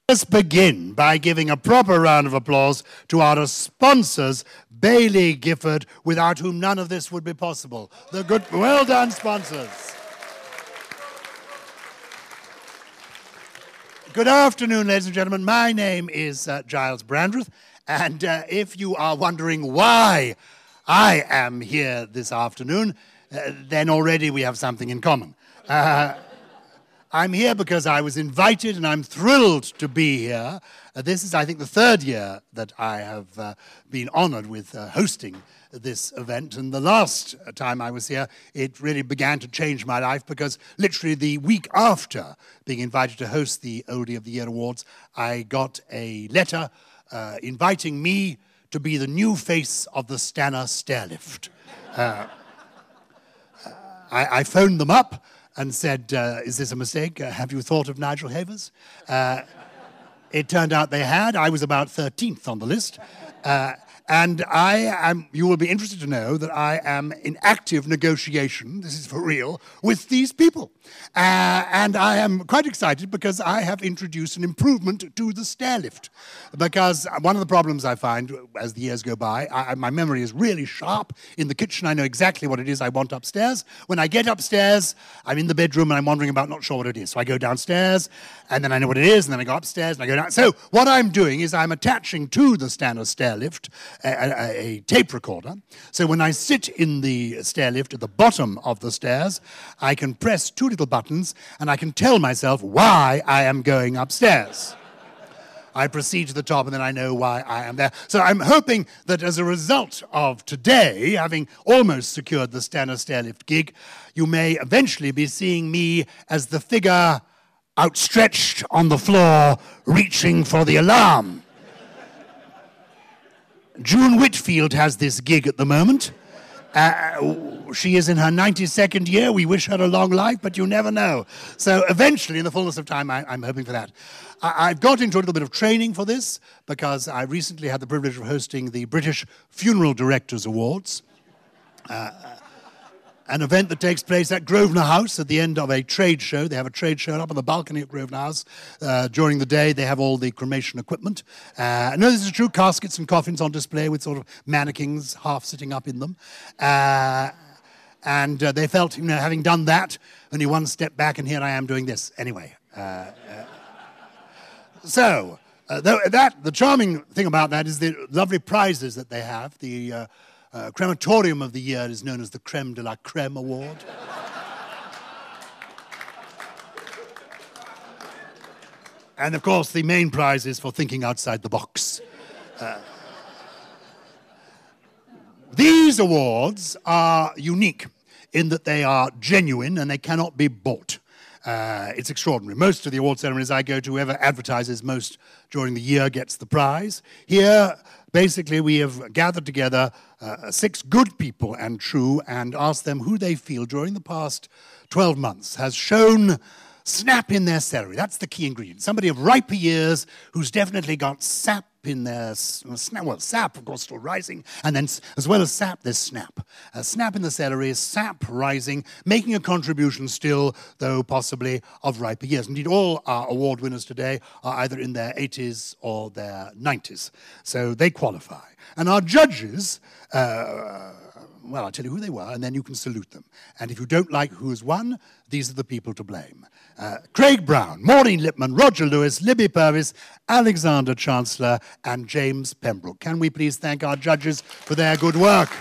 Let's begin by giving a proper round of applause to our sponsors, Baillie Gifford, without whom none of this would be possible. Well done, sponsors. Good afternoon, ladies and gentlemen. My name is Giles Brandreth, and if you are wondering why I am here this afternoon, then already we have something in common. I'm here because I was invited, and I'm thrilled to be here. This is, I think, the third year that I have been honored with hosting this event. And the last time I was here, it really began to change my life because literally the week after being invited to host the Oldie of the Year Awards, I got a letter inviting me to be the new face of the Stanner Stairlift. I phoned them up and said, is this a mistake? Have you thought of Nigel Havers? It turned out they had. I was about 13th on the list. And you will be interested to know that I am in active negotiation, this is for real, with these people. And I am quite excited because I have introduced an improvement to the stairlift. Because one of the problems I find as the years go by, my memory is really sharp. In the kitchen, I know exactly what it is I want upstairs. When I get upstairs, I'm in the bedroom and I'm wondering about, not sure what it is. So I go downstairs, and then I know what it is, and then I go upstairs and I go down. So what I'm doing is I'm attaching to the Stanner Stairlift a tape recorder. So when I sit in the stairlift at the bottom of the stairs, I can press two little buttons and I can tell myself why I am going upstairs. I proceed to the top and then I know why I am there. So I'm hoping that as a result of today, having almost secured the Stanner Stairlift gig, you may eventually be seeing me as the figure outstretched on the floor, reaching for the alarm. June Whitfield has this gig at the moment. She is in her 92nd year. We wish her a long life, but you never know. So eventually, in the fullness of time, I'm hoping for that. I've got into a little bit of training for this because I recently had the privilege of hosting the British Funeral Directors Awards. An event that takes place at Grosvenor House at the end of a trade show. They have a trade show up on the balcony at Grosvenor House. During the day, they have all the cremation equipment. No, this is true, caskets and coffins on display with sort of mannequins half sitting up in them. And they felt, having done that, only one step back, and here I am doing this. Anyway. The charming thing about that is the lovely prizes that they have. The crematorium of the year is known as the Creme de la Creme Award. And of course, the main prize is for thinking outside the box. These awards are unique in that they are genuine and they cannot be bought. It's extraordinary. Most of the award ceremonies I go to, whoever advertises most during the year gets the prize. Here, basically, we have gathered together 6 good people and true and asked them who they feel during the past 12 months has shown snap in their celery. That's the key ingredient. Somebody of riper years who's definitely got sap in their snap. Well, sap, of course, still rising. And then, as well as sap, there's snap. Snap in the celery is sap rising, making a contribution still, though possibly of riper years. Indeed, all our award winners today are either in their 80s or their 90s. So they qualify. And our judges, well, I'll tell you who they were, and then you can salute them. And if you don't like who has won, these are the people to blame. Craig Brown, Maureen Lipman, Roger Lewis, Libby Purvis, Alexander Chancellor, and James Pembroke. Can we please thank our judges for their good work?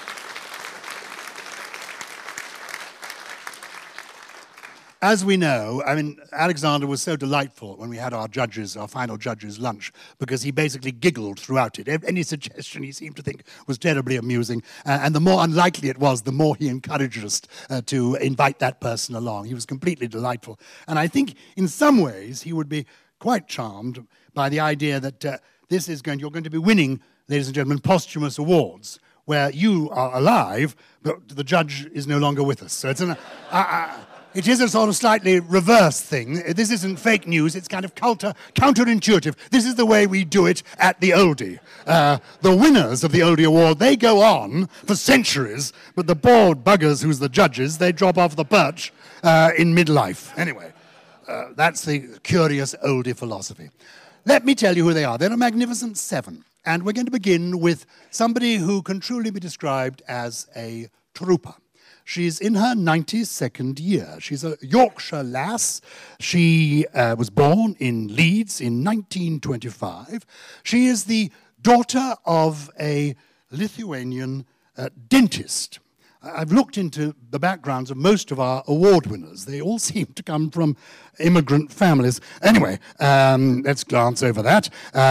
As we know, Alexander was so delightful when we had our final judges' lunch, because he basically giggled throughout it. Any suggestion he seemed to think was terribly amusing, and the more unlikely it was, the more he encouraged us to invite that person along. He was completely delightful. And I think, in some ways, he would be quite charmed by the idea that you're going to be winning, ladies and gentlemen, posthumous awards, where you are alive, but the judge is no longer with us. So it's it is a sort of slightly reverse thing. This isn't fake news. It's kind of counterintuitive. This is the way we do it at the Oldie. The winners of the Oldie Award, they go on for centuries, but the bored buggers who's the judges, they drop off the perch in midlife. Anyway, That's the curious oldie philosophy. Let me tell you who they are. They're a magnificent seven. And we're going to begin with somebody who can truly be described as a trooper. She's in her 92nd year. She's a Yorkshire lass. She was born in Leeds in 1925. She is the daughter of a Lithuanian dentist. I've looked into the backgrounds of most of our award winners. They all seem to come from immigrant families. Anyway, let's glance over that.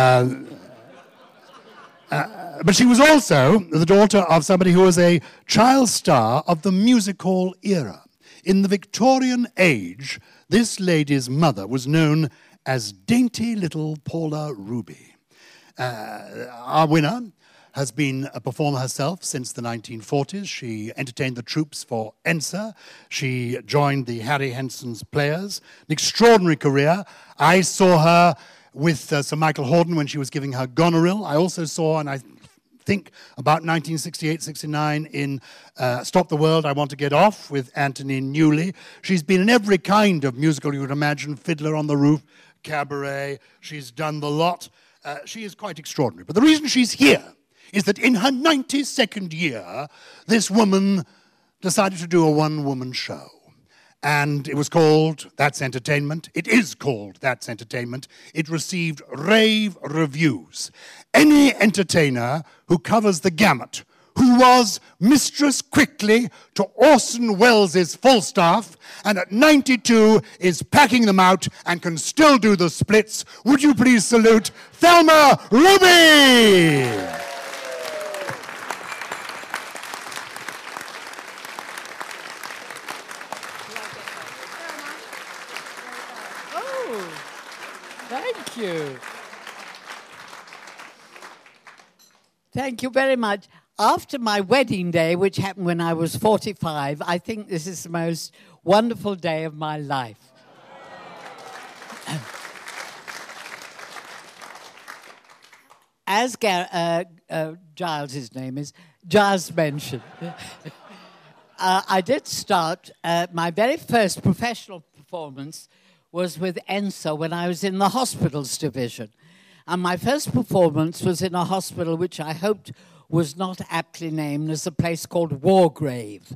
But she was also the daughter of somebody who was a child star of the music hall era. In the Victorian age, this lady's mother was known as dainty little Paula Ruby. Our winner has been a performer herself since the 1940s. She entertained the troops for Ensa. She joined the Harry Henson's Players. An extraordinary career. I saw her with Sir Michael Hordern when she was giving her Goneril. I also saw, and I think about 1968-69 in Stop the World, I Want to Get Off with Anthony Newley. She's been in every kind of musical you would imagine, Fiddler on the Roof, Cabaret. She's done the lot. She is quite extraordinary. But the reason she's here is that in her 92nd year, this woman decided to do a one-woman show. And it was called That's Entertainment. It is called That's Entertainment. It received rave reviews. Any entertainer who covers the gamut, who was Mistress Quickly to Orson Welles' Falstaff, and at 92 is packing them out and can still do the splits, would you please salute Thelma Ruby! Thank you. Thank you very much. After my wedding day, which happened when I was 45, I think this is the most wonderful day of my life. As Giles, his name is, Giles mentioned, I did start, my very first professional performance was with Ensa when I was in the hospitals division. And my first performance was in a hospital which I hoped was not aptly named as a place called Wargrave.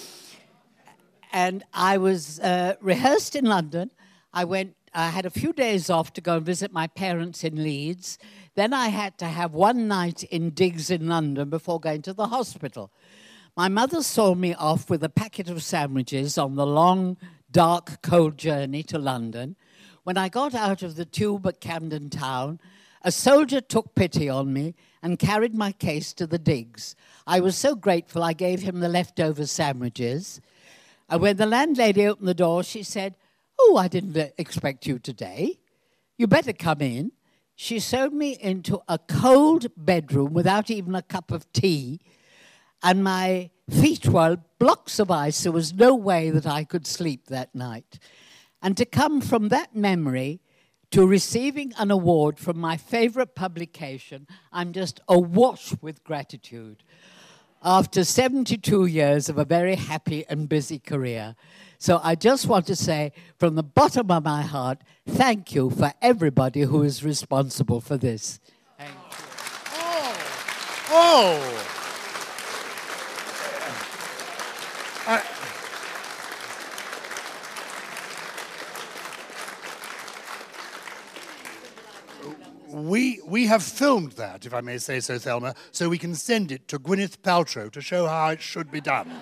And I was rehearsed in London. I had a few days off to go and visit my parents in Leeds. Then I had to have one night in digs in London before going to the hospital. My mother saw me off with a packet of sandwiches on the long, dark, cold journey to London. When I got out of the tube at Camden Town, a soldier took pity on me and carried my case to the digs. I was so grateful I gave him the leftover sandwiches. And when the landlady opened the door, she said, "Oh, I didn't expect you today. You better come in." She showed me into a cold bedroom without even a cup of tea, and my feet were blocks of ice. There was no way that I could sleep that night. And to come from that memory to receiving an award from my favorite publication, I'm just awash with gratitude after 72 years of a very happy and busy career. So I just want to say from the bottom of my heart, thank you for everybody who is responsible for this. Thank you. Oh! We have filmed that, if I may say so, Thelma, so we can send it to Gwyneth Paltrow to show how it should be done.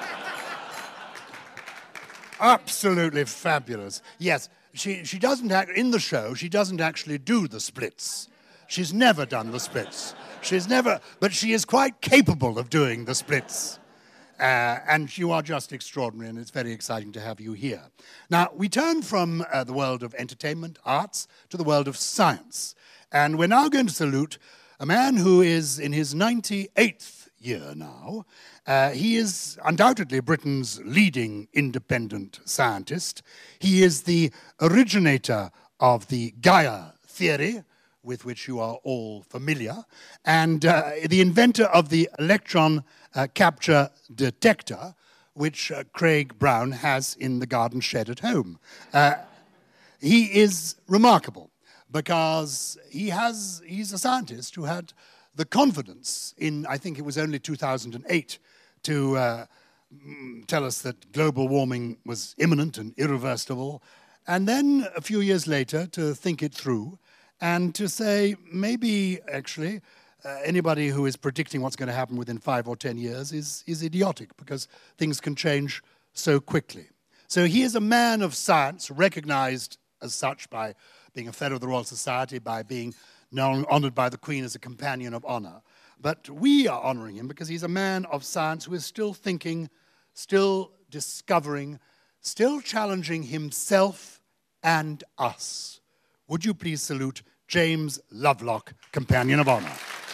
Absolutely fabulous. Yes, she doesn't in the show, she doesn't actually do the splits. She's never done the splits. But she is quite capable of doing the splits. And you are just extraordinary, and it's very exciting to have you here. Now, we turn from the world of entertainment, arts, to the world of science. And we're now going to salute a man who is in his 98th year now. He is undoubtedly Britain's leading independent scientist. He is the originator of the Gaia theory, with which you are all familiar, and the inventor of the electron capture detector, which Craig Brown has in the garden shed at home. he is remarkable because he's a scientist who had the confidence in, I think it was only 2008, to tell us that global warming was imminent and irreversible, and then a few years later to think it through and to say maybe actually anybody who is predicting what's going to happen within 5 or 10 years is idiotic because things can change so quickly. So he is a man of science, recognized as such by being a Fellow of the Royal Society, by being honored by the Queen as a Companion of Honor. But we are honoring him because he's a man of science who is still thinking, still discovering, still challenging himself and us. Would you please salute James Lovelock, Companion of Honor.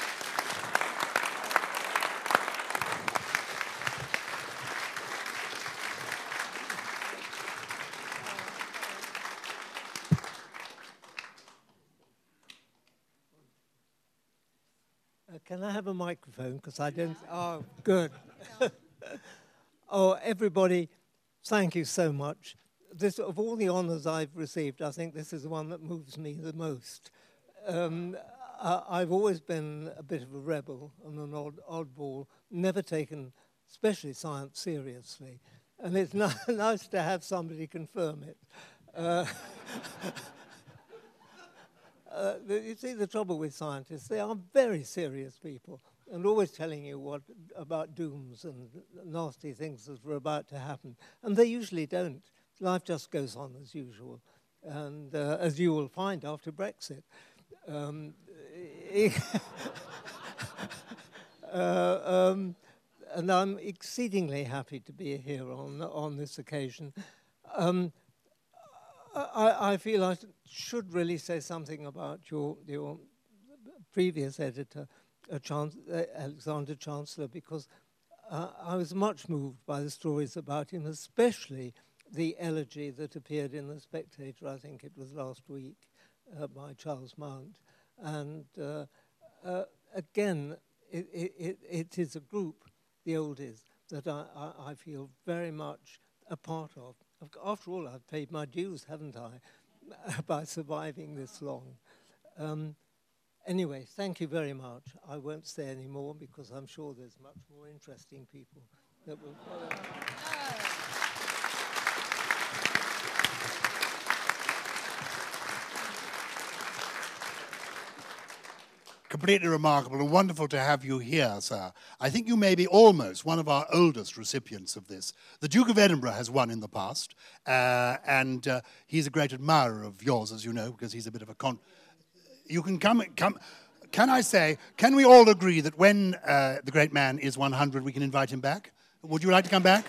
Can I have a microphone? Because I don't. Oh, good. Oh, everybody, thank you so much. This, of all the honours I've received, I think this is the one that moves me the most. I've always been a bit of a rebel and an oddball, never taken, especially science, seriously. And it's nice to have somebody confirm it. You see, the trouble with scientists, they are very serious people and always telling you about dooms and nasty things that are about to happen. And they usually don't. Life just goes on as usual. And as you will find after Brexit. And I'm exceedingly happy to be here on this occasion. I feel I should really say something about your previous editor, Alexander Chancellor, because I was much moved by the stories about him, especially the elegy that appeared in The Spectator, I think it was last week, by Charles Mount. And again, it is a group, the oldies, that I feel very much a part of. After all, I've paid my dues, haven't I, by surviving this long. Anyway, thank you very much. I won't say any more because I'm sure there's much more interesting people that will follow. Completely remarkable and wonderful to have you here, sir. I think you may be almost one of our oldest recipients of this. The Duke of Edinburgh has won in the past, and he's a great admirer of yours, as you know, because he's a bit of a You can come. Can I say, can we all agree that when the great man is 100, we can invite him back? Would you like to come back?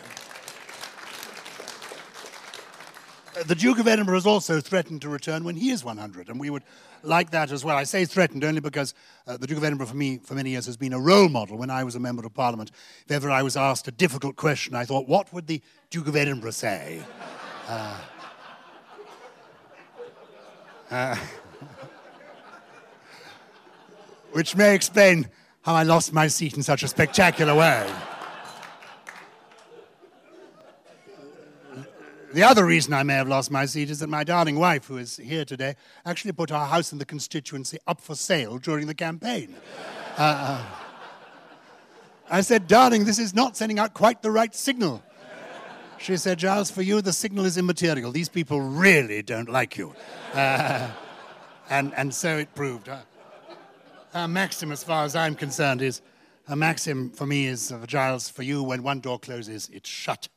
The Duke of Edinburgh has also threatened to return when he is 100, and we would like that as well. I say threatened only because the Duke of Edinburgh, for me, for many years, has been a role model. When I was a member of Parliament, if ever I was asked a difficult question, I thought, what would the Duke of Edinburgh say? Which may explain how I lost my seat in such a spectacular way. The other reason I may have lost my seat is that my darling wife, who is here today, actually put our house in the constituency up for sale during the campaign. I said, darling, this is not sending out quite the right signal. She said, Giles, for you, the signal is immaterial. These people really don't like you. And so it proved. Her maxim, as far as I'm concerned, is, her maxim for me is, Giles, for you, when one door closes, it's shut.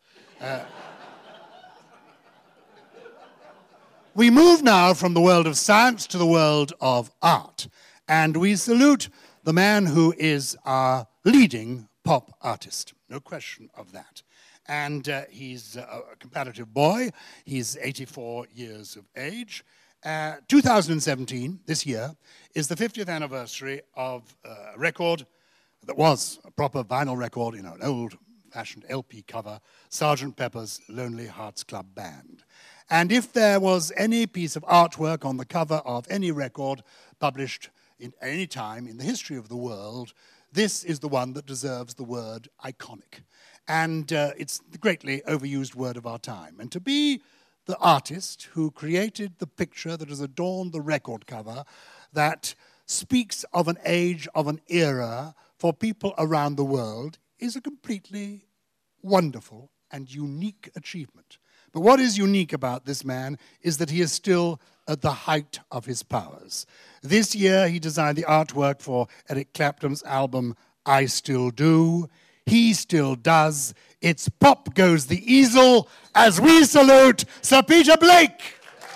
We move now from the world of science to the world of art, and we salute the man who is our leading pop artist, no question of that. And he's a comparative boy. He's 84 years of age. 2017, this year, is the 50th anniversary of a record that was a proper vinyl record, an old-fashioned LP cover, Sgt. Pepper's Lonely Hearts Club Band. And if there was any piece of artwork on the cover of any record published in any time in the history of the world, this is the one that deserves the word iconic. And it's the greatly overused word of our time. And to be the artist who created the picture that has adorned the record cover that speaks of an age, of an era for people around the world is a completely wonderful and unique achievement. But what is unique about this man is that he is still at the height of his powers. This year he designed the artwork for Eric Clapton's album I Still Do. He still does. It's Pop Goes the Easel as we salute Sir Peter Blake.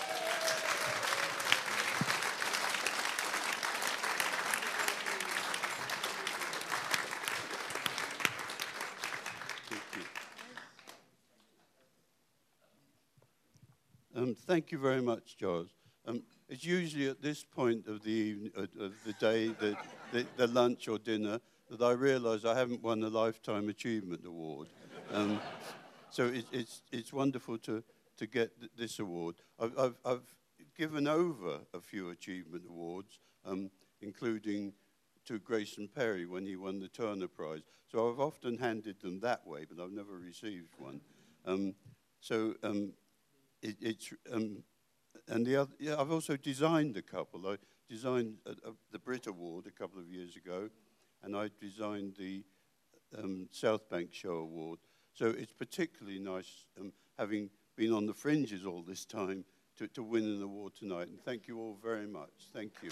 Thank you very much, Giles. It's usually at this point of the evening, of the day, the lunch or dinner, that I realise I haven't won a Lifetime Achievement Award. So it's wonderful to get this award. I've given over a few achievement awards, including to Grayson Perry when he won the Turner Prize. So I've often handed them that way, but I've never received one. And the other, yeah, I've also designed a couple. I designed the Brit Award a couple of years ago, and I designed the South Bank Show Award. So it's particularly nice, having been on the fringes all this time, to win an award tonight. And thank you all very much. Thank you.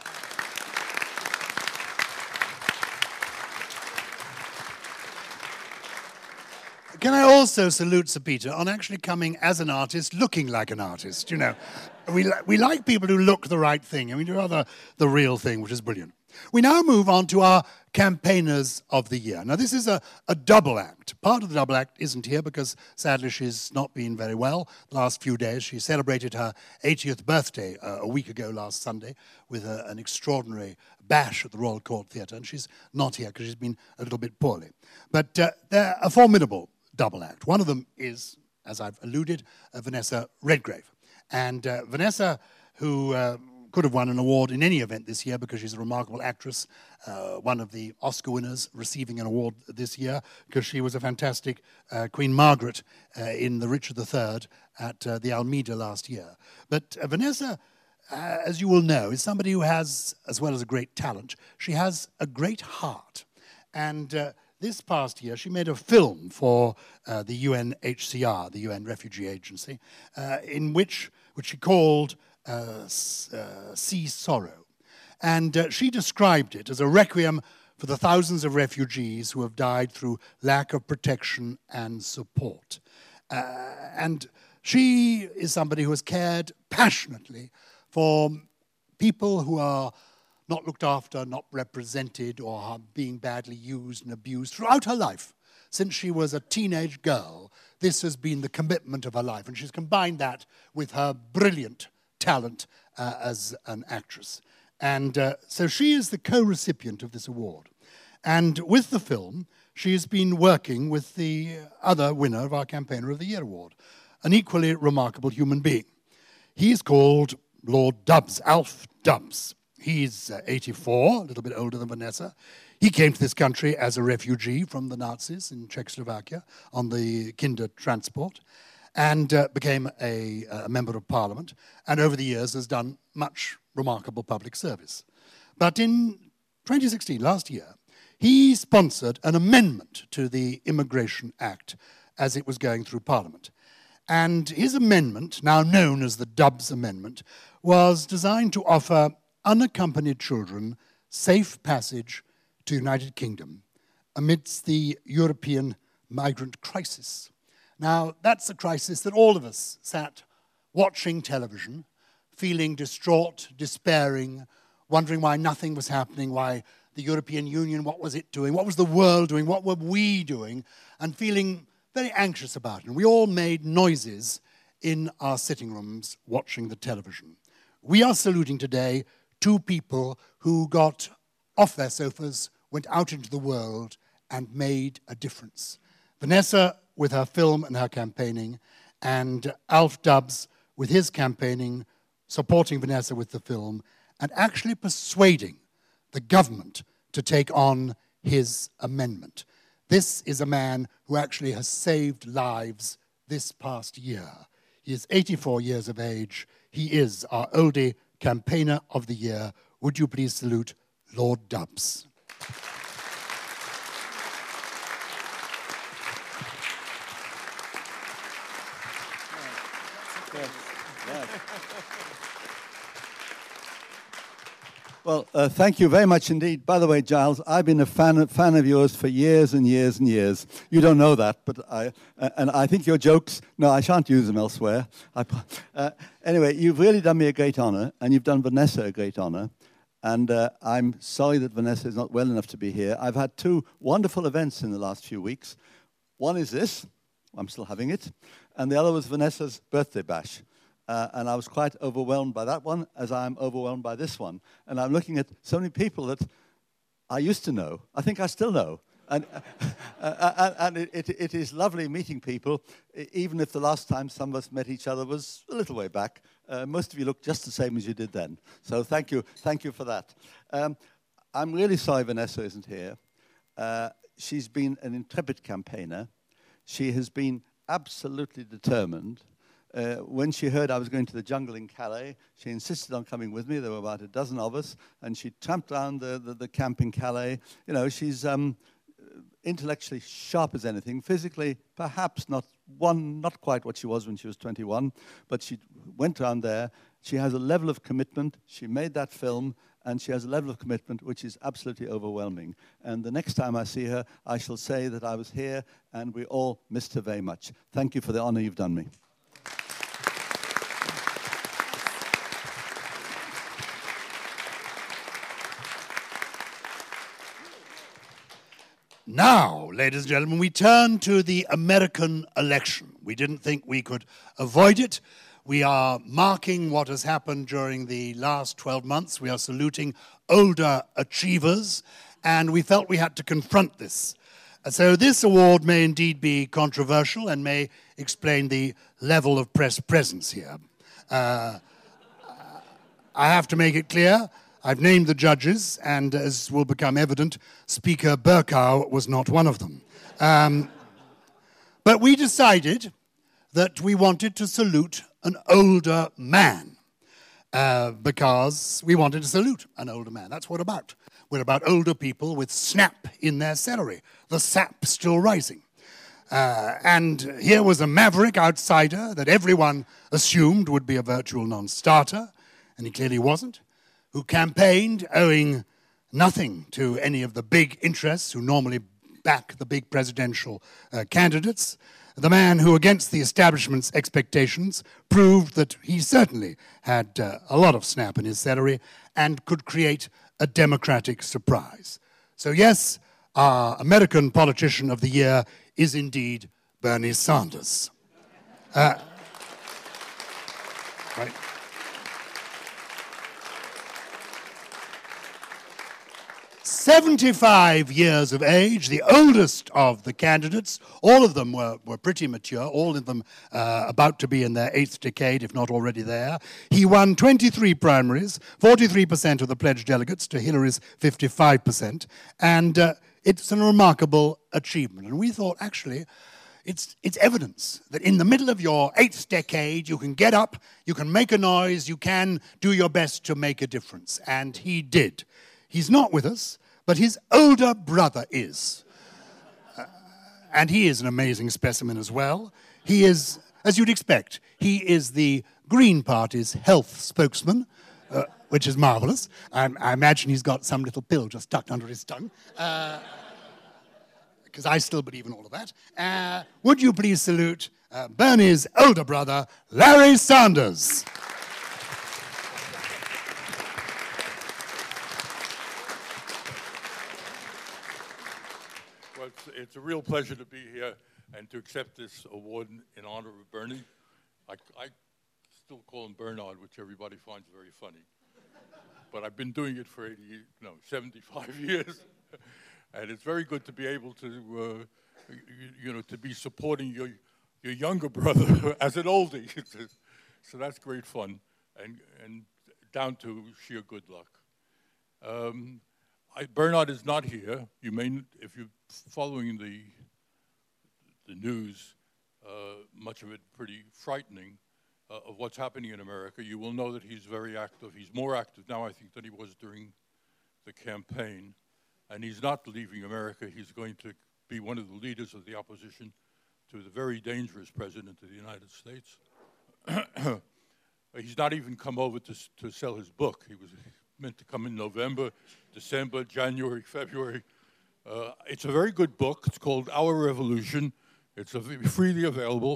Can I also salute Sir Peter on actually coming as an artist, looking like an artist, you know. We like people who look the right thing. I mean, rather the real thing, which is brilliant. We now move on to our Campaigners of the Year. Now, this is a double act. Part of the double act isn't here because, sadly, she's not been very well the last few days. She celebrated her 80th birthday a week ago last Sunday with an extraordinary bash at the Royal Court Theatre, and she's not here because she's been a little bit poorly. But they're a formidable double act. One of them is, as I've alluded, Vanessa Redgrave. And Vanessa, who could have won an award in any event this year because she's a remarkable actress, one of the Oscar winners receiving an award this year because she was a fantastic Queen Margaret in The Richard III at the Almeida last year. But Vanessa, as you will know, is somebody who has, as well as a great talent, she has a great heart. And this past year, she made a film for the UNHCR, the UN Refugee Agency, in which she called Sea Sorrow. And she described it as a requiem for the thousands of refugees who have died through lack of protection and support. And she is somebody who has cared passionately for people who are not looked after, not represented, or are being badly used and abused throughout her life. Since she was a teenage girl, this has been the commitment of her life, and she's combined that with her brilliant talent as an actress. And so she is the co-recipient of this award. And with the film, she has been working with the other winner of our Campaigner of the Year award, an equally remarkable human being. He is called Lord Dubs, Alf Dubs. He's 84, a little bit older than Vanessa. He came to this country as a refugee from the Nazis in Czechoslovakia on the Kinder transport and became a member of parliament, and over the years has done much remarkable public service. But in 2016, last year, he sponsored an amendment to the Immigration Act as it was going through Parliament. And his amendment, now known as the Dubs Amendment, was designed to offer unaccompanied children safe passage to the United Kingdom amidst the European migrant crisis. Now, that's a crisis that all of us sat watching television, feeling distraught, despairing, wondering why nothing was happening, why the European Union, what was it doing, what was the world doing, what were we doing, and feeling very anxious about it. And we all made noises in our sitting rooms watching the television. We are saluting today two people who got off their sofas, went out into the world, and made a difference. Vanessa with her film and her campaigning, and Alf Dubs with his campaigning, supporting Vanessa with the film, and actually persuading the government to take on his amendment. This is a man who actually has saved lives this past year. He is 84 years of age. He is our Oldie Campaigner of the Year. Would you please salute Lord Dubs? Well, thank you very much indeed. By the way, Giles, I've been a fan of yours for years and years and years. You don't know that, but I think your jokes, no, I shan't use them elsewhere. Anyway, you've really done me a great honor, and you've done Vanessa a great honor. And I'm sorry that Vanessa is not well enough to be here. I've had two wonderful events in the last few weeks. One is this, I'm still having it, and the other was Vanessa's birthday bash. And I was quite overwhelmed by that one, as I am overwhelmed by this one. And I'm looking at so many people that I used to know. I think I still know. And it is lovely meeting people, even if the last time some of us met each other was a little way back. Most of you look just the same as you did then. So thank you for that. I'm really sorry Vanessa isn't here. She's been an intrepid campaigner. She has been absolutely determined. When she heard I was going to the jungle in Calais, she insisted on coming with me. There were about a dozen of us, and she tramped around the camp in Calais. You know, she's intellectually sharp as anything. Physically, perhaps not quite what she was when she was 21, but she went around there. She has a level of commitment. She made that film, and she has a level of commitment which is absolutely overwhelming. And the next time I see her, I shall say that I was here, and we all missed her very much. Thank you for the honor you've done me. Now, ladies and gentlemen, we turn to the American election. We didn't think we could avoid it. We are marking what has happened during the last 12 months. We are saluting older achievers, and we felt we had to confront this. So this award may indeed be controversial and may explain the level of press presence here. I have to make it clear, I've named the judges, and as will become evident, Speaker Bercow was not one of them. But we decided that we wanted to salute an older man because we wanted to salute an older man. That's what we're about. We're about older people with snap in their celery, the sap still rising. And here was a maverick outsider that everyone assumed would be a virtual non-starter, and he clearly wasn't, who campaigned owing nothing to any of the big interests who normally back the big presidential candidates. The man who, against the establishment's expectations, proved that he certainly had a lot of snap in his celery and could create a Democratic surprise. So yes, our American politician of the year is indeed Bernie Sanders. Right. 75 years of age, the oldest of the candidates. All of them were pretty mature, all of them about to be in their 8th decade, if not already there. He won 23 primaries, 43% of the pledged delegates to Hillary's 55%, and it's a remarkable achievement. And we thought, actually, it's evidence that in the middle of your 8th decade, you can get up, you can make a noise, you can do your best to make a difference. And he did. He's not with us, but his older brother is. And he is an amazing specimen as well. He is, as you'd expect, he is the Green Party's health spokesman, which is marvelous. I imagine he's got some little pill just tucked under his tongue, because I still believe in all of that. Would you please salute Bernie's older brother, Larry Sanders? Well, it's a real pleasure to be here and to accept this award in honor of Bernie. I still call him Bernard, which everybody finds very funny. But I've been doing it for 75 years. And it's very good to be able to, to be supporting your younger brother as an oldie. So that's great fun and down to sheer good luck. Bernard is not here. You may, if you're following the news, much of it pretty frightening. of what's happening in America, you will know that he's very active. He's more active now, I think, than he was during the campaign. And he's not leaving America. He's going to be one of the leaders of the opposition to the very dangerous president of the United States. He's not even come over to sell his book. He was meant to come in November, December, January, February. It's a very good book. It's called Our Revolution. It's freely available.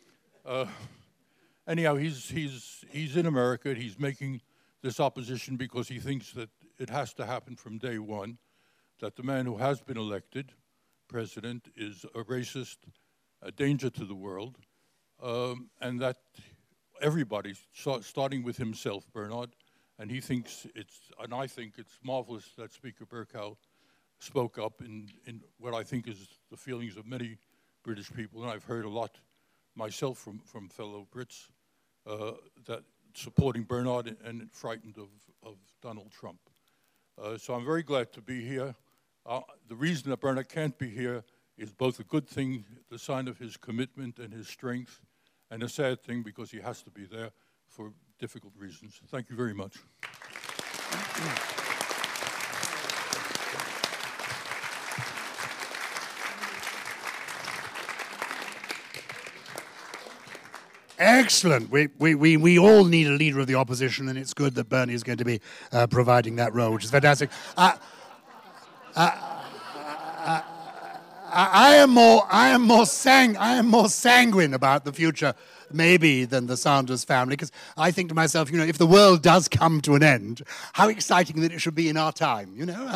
Anyhow, he's in America. He's making this opposition because he thinks that it has to happen from day one, that the man who has been elected president is a racist, a danger to the world, and that everybody, starting with himself, Bernard, and he thinks and I think it's marvelous that Speaker Bercow spoke up in what I think is the feelings of many British people, and I've heard a lot myself from fellow Brits that supporting Bernard and frightened of Donald Trump. So I'm very glad to be here. The reason that Bernard can't be here is both a good thing, the sign of his commitment and his strength, and a sad thing because he has to be there for difficult reasons. Thank you very much. Excellent. We all need a leader of the opposition, and it's good that Bernie is going to be providing that role, which is fantastic. I am more sanguine about the future, maybe, than the Sanders family, because I think to myself, if the world does come to an end, how exciting that it should be in our time,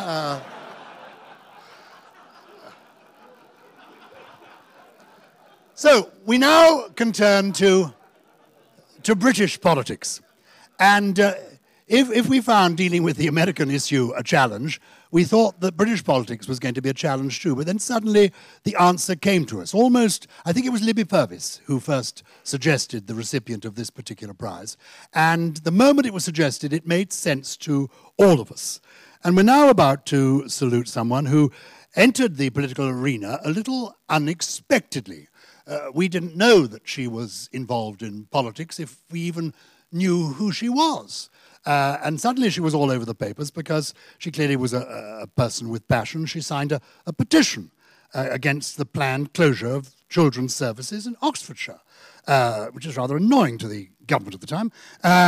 So we now can turn to British politics. And if we found dealing with the American issue a challenge, we thought that British politics was going to be a challenge too. But then suddenly the answer came to us. Almost, I think it was Libby Purvis who first suggested the recipient of this particular prize. And the moment it was suggested, it made sense to all of us. And we're now about to salute someone who entered the political arena a little unexpectedly. We didn't know that she was involved in politics if we even knew who she was. And suddenly she was all over the papers because she clearly was a person with passion. She signed a petition against the planned closure of children's services in Oxfordshire, which is rather annoying to the government at the time,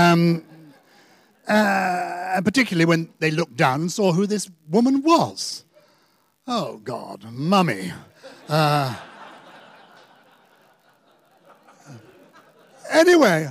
and particularly when they looked down and saw who this woman was. Oh, God, Mummy. Anyway,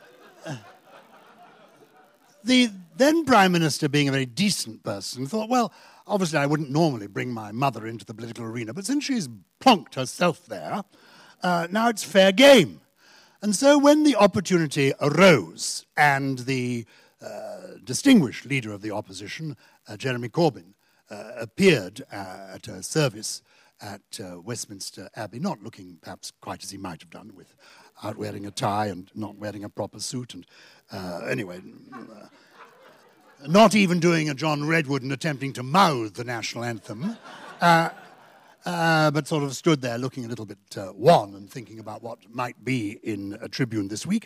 the then Prime Minister, being a very decent person, thought, well, obviously I wouldn't normally bring my mother into the political arena, but since she's plonked herself there, now it's fair game. And so when the opportunity arose and the distinguished leader of the opposition, Jeremy Corbyn, appeared at a service at Westminster Abbey, not looking perhaps quite as he might have done, without wearing a tie and not wearing a proper suit, and anyway, not even doing a John Redwood and attempting to mouth the national anthem, but sort of stood there looking a little bit wan and thinking about what might be in a Tribune this week.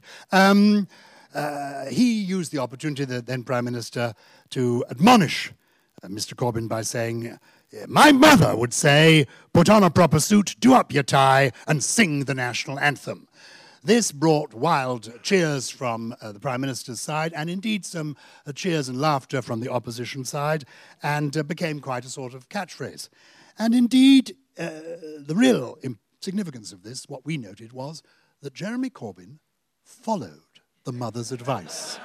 He used the opportunity, the then Prime Minister, to admonish Mr. Corbyn by saying, my mother would say, put on a proper suit, do up your tie, and sing the national anthem. This brought wild cheers from the Prime Minister's side, and indeed some cheers and laughter from the opposition side, and became quite a sort of catchphrase. And indeed, the real significance of this, what we noted, was that Jeremy Corbyn followed the mother's advice.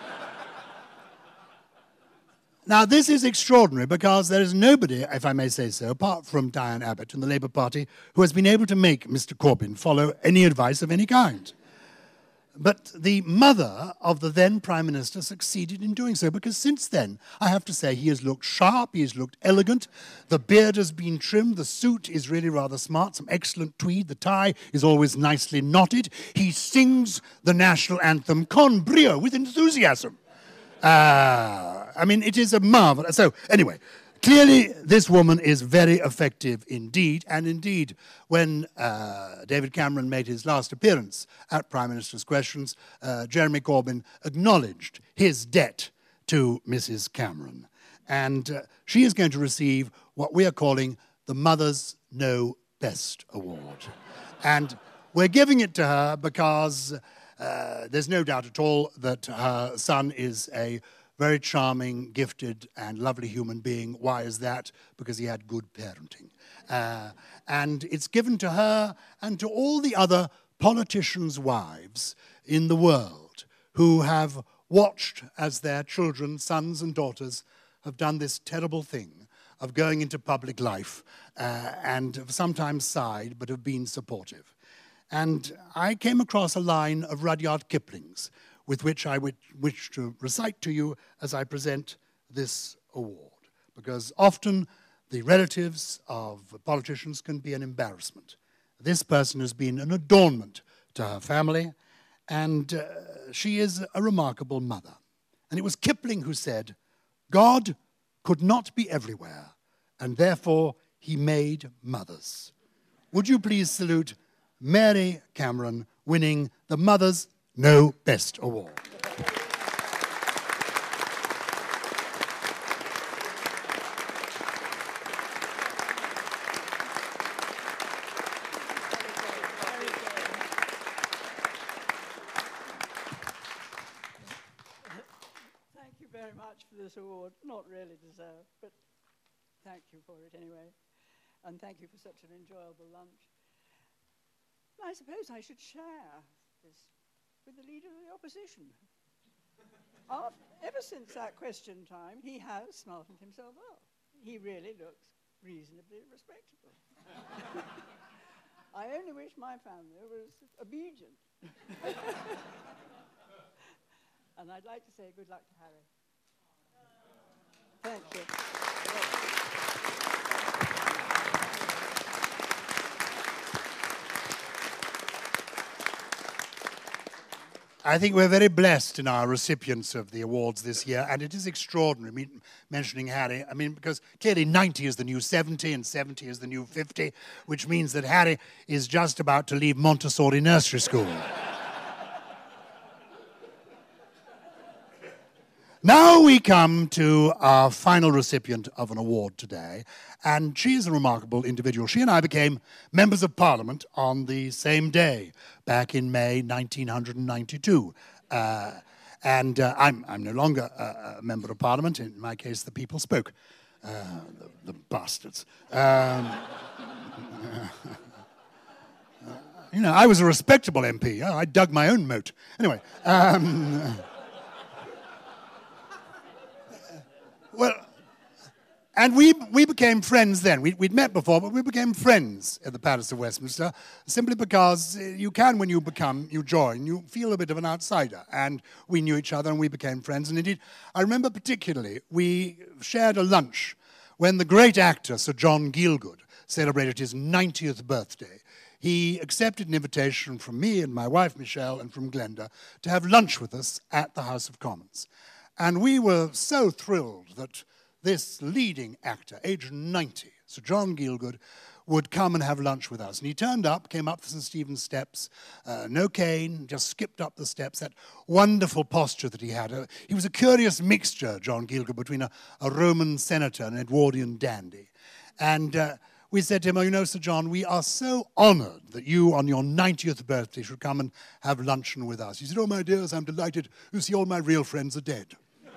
Now, this is extraordinary because there is nobody, if I may say so, apart from Diane Abbott and the Labour Party, who has been able to make Mr. Corbyn follow any advice of any kind. But the mother of the then Prime Minister succeeded in doing so, because since then, I have to say, he has looked sharp, he has looked elegant, the beard has been trimmed, the suit is really rather smart, some excellent tweed, the tie is always nicely knotted. He sings the national anthem con brio, with enthusiasm. I mean, it is a marvel. So, anyway, Clearly, this woman is very effective indeed, and indeed, when David Cameron made his last appearance at Prime Minister's Questions, Jeremy Corbyn acknowledged his debt to Mrs. Cameron. And she is going to receive what we are calling the Mothers Know Best Award. And we're giving it to her because there's no doubt at all that her son is a very charming, gifted, and lovely human being. Why is that? Because he had good parenting. And it's given to her and to all the other politicians' wives in the world who have watched as their children, sons and daughters, have done this terrible thing of going into public life and have sometimes sighed but have been supportive. And I came across a line of Rudyard Kipling's, with which I wish to recite to you as I present this award. Because often the relatives of politicians can be an embarrassment. This person has been an adornment to her family, and she is a remarkable mother. And it was Kipling who said, "God could not be everywhere, and therefore he made mothers." Would you please salute Mary Cameron, winning the Mothers Know Best Award. Thank you very much for this award. Not really deserved, but thank you for it anyway. And thank you for such an enjoyable lunch. I suppose I should share this with the Leader of the Opposition. Ever since that question time, he has smartened himself up. He really looks reasonably respectable. I only wish my family was obedient. And I'd like to say good luck to Harry. Thank you. I think we're very blessed in our recipients of the awards this year, and it is extraordinary, mentioning Harry. I mean, because clearly 90 is the new 70, and 70 is the new 50, which means that Harry is just about to leave Montessori nursery school. Now we come to our final recipient of an award today, and she is a remarkable individual. She and I became members of Parliament on the same day, back in May 1992. I'm no longer a member of Parliament. In my case, the people spoke. The bastards. I was a respectable MP. I dug my own moat. Anyway. Well, and we became friends then. We'd met before, but we became friends at the Palace of Westminster simply because you can, when you join, you feel a bit of an outsider. And we knew each other and we became friends. And indeed, I remember particularly, we shared a lunch when the great actor, Sir John Gielgud, celebrated his 90th birthday. He accepted an invitation from me and my wife, Michelle, and from Glenda to have lunch with us at the House of Commons. And we were so thrilled that this leading actor, aged 90, Sir John Gielgud, would come and have lunch with us. And he turned up, came up the St. Stephen's steps, no cane, just skipped up the steps, that wonderful posture that he had. He was a curious mixture, John Gielgud, between a Roman senator and an Edwardian dandy. And we said to him, Sir John, we are so honored that you, on your 90th birthday, should come and have luncheon with us. He said, oh, my dears, I'm delighted. You see, all my real friends are dead.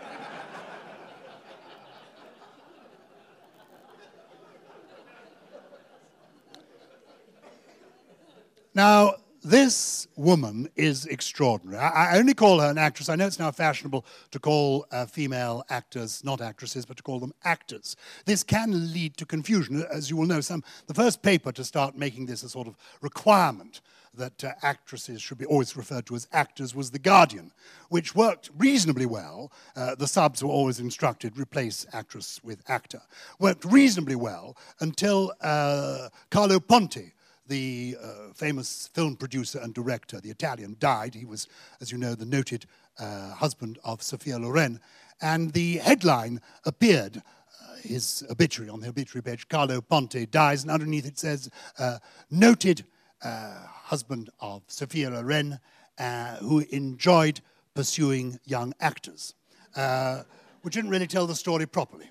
Now, this woman is extraordinary. I only call her an actress. I know it's now fashionable to call female actors not actresses, but to call them actors. This can lead to confusion. As you will know, the first paper to start making this a sort of requirement that actresses should be always referred to as actors was The Guardian, which worked reasonably well. The subs were always instructed, replace actress with actor. Worked reasonably well until Carlo Ponti, the famous film producer and director, the Italian, died. He was, as you know, the noted husband of Sophia Loren. And the headline appeared his obituary, on the obituary page, Carlo Ponte dies, and underneath it says, noted husband of Sophia Loren, who enjoyed pursuing young actors, which didn't really tell the story properly.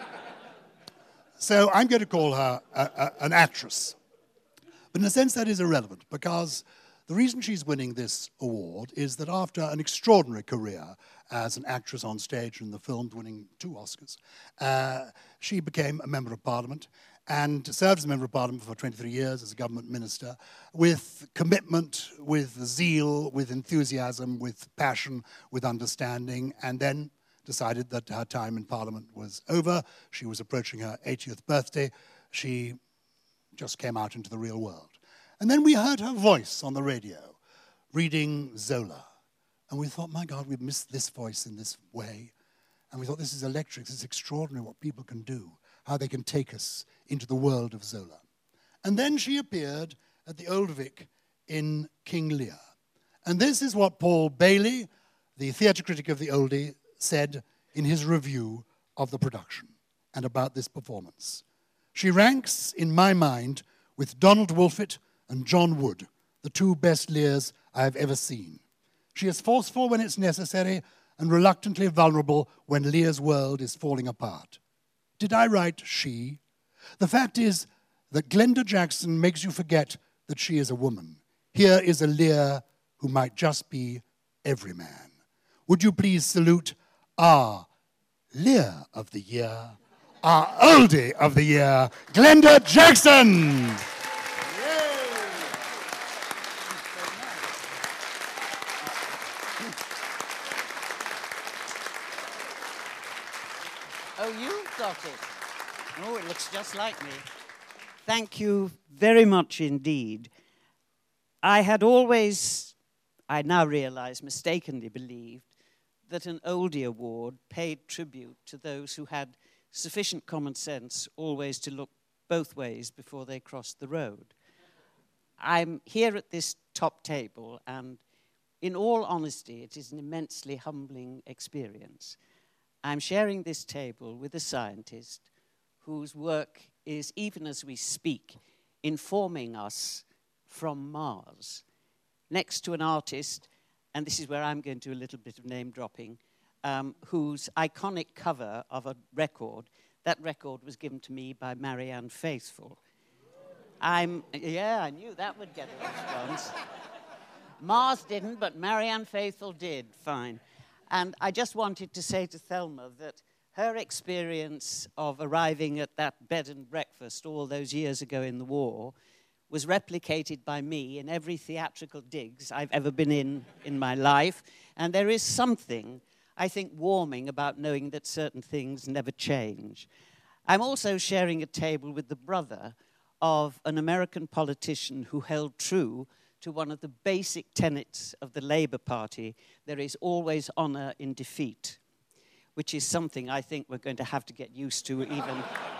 So I'm going to call her an actress. But in a sense, that is irrelevant, because the reason she's winning this award is that after an extraordinary career as an actress on stage and in the films, winning 2 Oscars, she became a Member of Parliament and served as a Member of Parliament for 23 years as a government minister, with commitment, with zeal, with enthusiasm, with passion, with understanding, and then decided that her time in Parliament was over. She was approaching her 80th birthday. She just came out into the real world. And then we heard her voice on the radio, reading Zola. And we thought, my God, we've missed this voice in this way. And we thought, this is electric, this is extraordinary what people can do, how they can take us into the world of Zola. And then she appeared at the Old Vic in King Lear. And this is what Paul Bailey, the theatre critic of the Oldie, said in his review of the production and about this performance. She ranks, in my mind, with Donald Wolfett and John Wood, the 2 best Lears I have ever seen. She is forceful when it's necessary and reluctantly vulnerable when Lear's world is falling apart. Did I write she? The fact is that Glenda Jackson makes you forget that she is a woman. Here is a Lear who might just be every man. Would you please salute our Lear of the Year, our Oldie of the Year, Glenda Jackson! Oh, you've got it. Oh, it looks just like me. Thank you very much indeed. I had always, I now realize, mistakenly believed that an Oldie Award paid tribute to those who had sufficient common sense always to look both ways before they crossed the road. I'm here at this top table, and in all honesty, it is an immensely humbling experience. I'm sharing this table with a scientist whose work is, even as we speak, informing us from Mars, next to an artist, and this is where I'm going to do a little bit of name dropping, whose iconic cover of a record, that record was given to me by Marianne Faithfull. Yeah, I knew that would get a response. Mars didn't, but Marianne Faithfull did, fine. And I just wanted to say to Thelma that her experience of arriving at that bed and breakfast all those years ago in the war was replicated by me in every theatrical digs I've ever been in my life. And there is something, I think, warming about knowing that certain things never change. I'm also sharing a table with the brother of an American politician who held true to one of the basic tenets of the Labour Party: there is always honour in defeat, which is something I think we're going to have to get used to even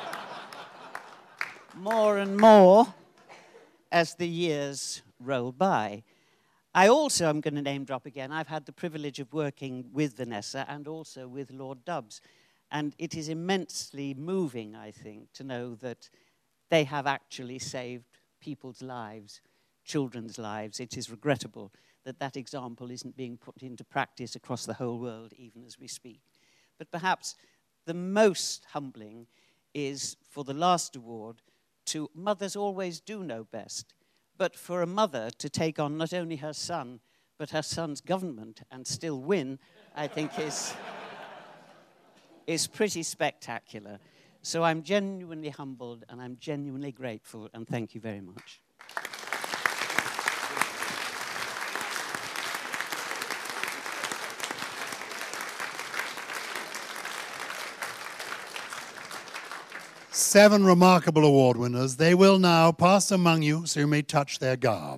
more and more as the years roll by. I also am going to name drop again. I've had the privilege of working with Vanessa and also with Lord Dubs, and it is immensely moving, I think, to know that they have actually saved people's lives, children's lives. It is regrettable that that example isn't being put into practice across the whole world, even as we speak. But perhaps the most humbling is for the last award to mothers always do know best, but for a mother to take on not only her son, but her son's government and still win, I think is pretty spectacular. So I'm genuinely humbled and I'm genuinely grateful, and thank you very much. Seven remarkable award winners. They will now pass among you so you may touch their garb.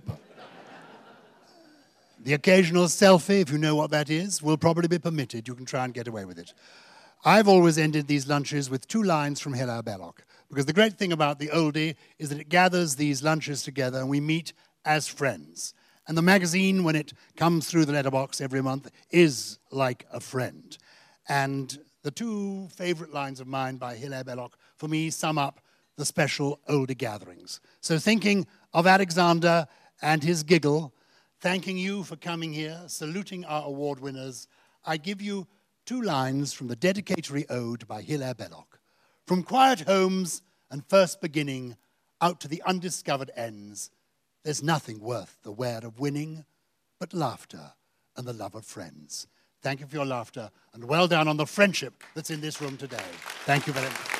The occasional selfie, if you know what that is, will probably be permitted. You can try and get away with it. I've always ended these lunches with 2 lines from Hilaire Belloc, because the great thing about the Oldie is that it gathers these lunches together and we meet as friends. And the magazine, when it comes through the letterbox every month, is like a friend. And the two favorite lines of mine by Hilaire Belloc, for me, sum up the special older gatherings. So thinking of Alexander and his giggle, thanking you for coming here, saluting our award winners, I give you two lines from the dedicatory ode by Hilaire Belloc. From quiet homes and first beginning, out to the undiscovered ends, there's nothing worth the wear of winning but laughter and the love of friends. Thank you for your laughter, and well done on the friendship that's in this room today. Thank you very much.